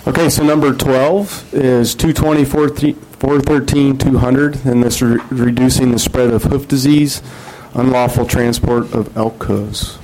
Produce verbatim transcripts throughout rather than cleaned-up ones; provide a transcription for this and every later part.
Okay, so number twelve is two twenty, four thirteen, two hundred, and this is re- reducing the spread of hoof disease, unlawful transport of elk hooves.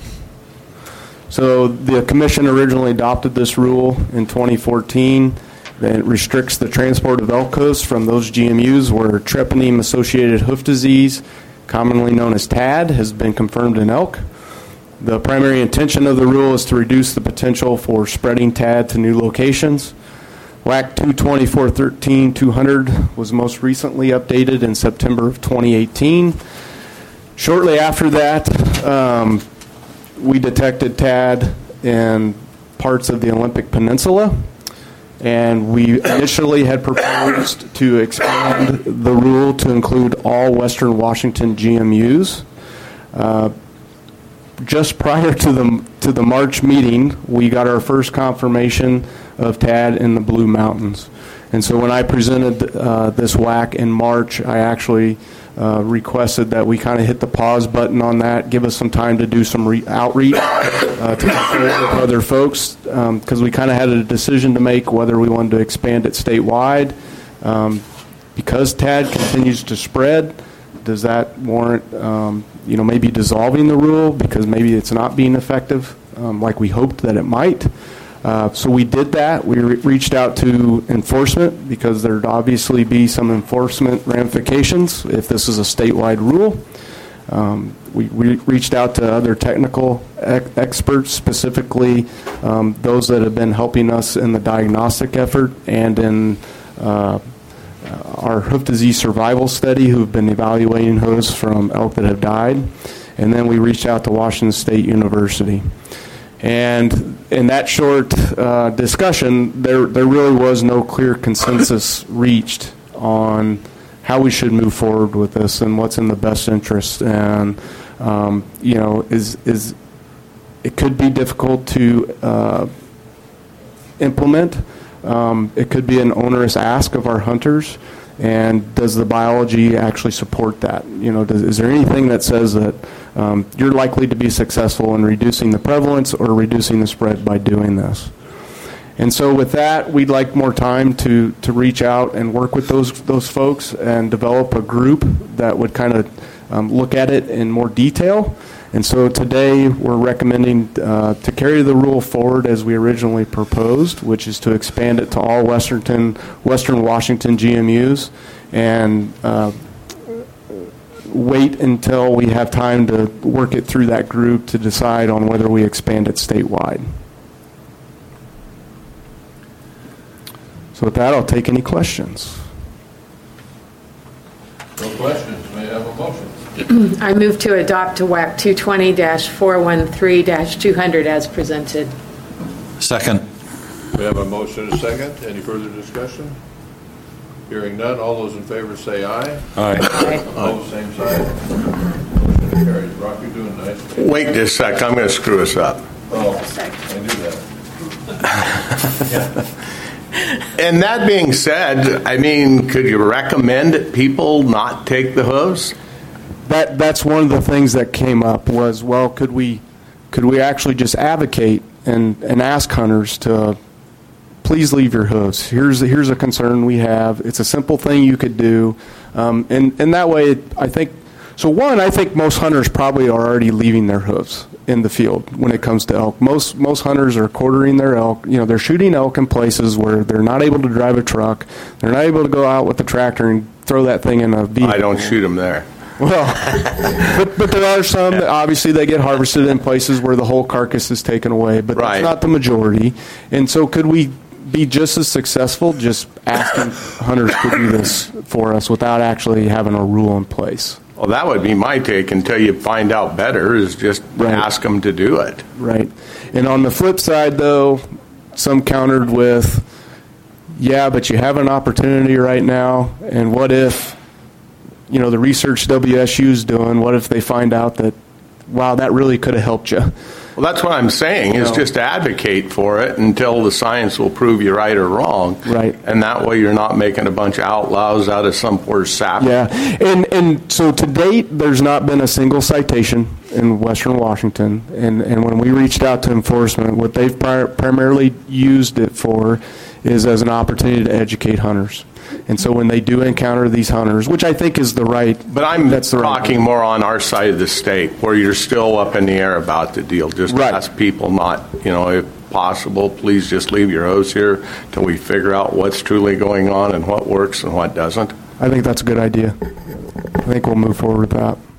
So the commission originally adopted this rule in twenty fourteen. That it restricts the transport of elk hooves from those G M Us where treponeme-associated hoof disease, commonly known as T A D, has been confirmed in elk. The primary intention of the rule is to reduce the potential for spreading T A D to new locations. W A C two twenty, four thirteen, two hundred was most recently updated in September of twenty eighteen. Shortly after that, um, we detected T A D in parts of the Olympic Peninsula, and we initially had proposed to expand the rule to include all Western Washington G M Us. Uh, Just prior to the to the March meeting, we got our first confirmation of T A D in the Blue Mountains. And so when I presented uh, this W A C in March, I actually uh, requested that we kind of hit the pause button on that, give us some time to do some re- outreach uh, to with other folks, because um, we kind of had a decision to make whether we wanted to expand it statewide. Um, because T A D continues to spread, does that warrant, um, you know, maybe dissolving the rule because maybe it's not being effective um, like we hoped that it might? Uh, so we did that. We re- reached out to enforcement because there'd obviously be some enforcement ramifications if this is a statewide rule. Um, we, we reached out to other technical ec- experts, specifically um, those that have been helping us in the diagnostic effort and in uh, our hoof disease survival study, who've been evaluating hooves from elk that have died. And then we reached out to Washington State University. And in that short uh, discussion, there there really was no clear consensus reached on how we should move forward with this and what's in the best interest. And um, you know, is is it could be difficult to uh, implement. Um, it could be an onerous ask of our hunters. And does the biology actually support that? You know, does, is there anything that says that um, you're likely to be successful in reducing the prevalence or reducing the spread by doing this? And so with that, we'd like more time to, to reach out and work with those those folks and develop a group that would kind of um, look at it in more detail. And so today we're recommending uh, to carry the rule forward as we originally proposed, which is to expand it to all Western, Western Washington G M Us, and uh, wait until we have time to work it through that group to decide on whether we expand it statewide. So with that, I'll take any questions. No questions. May I have a motion? I move to adopt to W A C two twenty dash four thirteen dash two hundred as presented. Second. We have a motion and a second. Any further discussion? Hearing none, all those in favor say aye. Aye. Aye. Opposed, same side. Motion carries. Rock, you're doing nice. Wait just a sec. I'm going to screw us up. Oh, I knew that. And that being said, I mean, could you recommend that people not take the hooves? That that's one of the things that came up was, well, could we could we actually just advocate and, and ask hunters to please leave your hooves. Here's here's a concern we have. It's a simple thing you could do, um, and and that way I think. So one, I think most hunters probably are already leaving their hooves in the field when it comes to elk. Most most hunters are quartering their elk. You know, they're shooting elk in places where they're not able to drive a truck. They're not able to go out with the tractor and throw that thing in a vehicle. I don't shoot them there. Well, but, but there are some that obviously they get harvested in places where the whole carcass is taken away, but right. That's not the majority. And so could we be just as successful just asking hunters to do this for us without actually having a rule in place? Well, that would be my take until you find out better, is just Right. ask them to do it. Right. And on the flip side, though, some countered with, yeah, but you have an opportunity right now, and what if, you know, the research W S U is doing, what if they find out that, wow, that really could have helped you? Well, that's what I'm saying, is No. just advocate for it until the science will prove you right or wrong. Right. And that way you're not making a bunch of outlaws out of some poor sap. Yeah, and and so to date, there's not been a single citation in Western Washington. And, and when we reached out to enforcement, what they've pri- primarily used it for is as an opportunity to educate hunters. And so when they do encounter these hunters, which I think is the right, But I'm that's the right talking more on our side of the state, where you're still up in the air about the deal. Just Right. ask people not, you know, if possible, please just leave your hose here till we figure out what's truly going on and what works and what doesn't. I think that's a good idea. I think we'll move forward with that.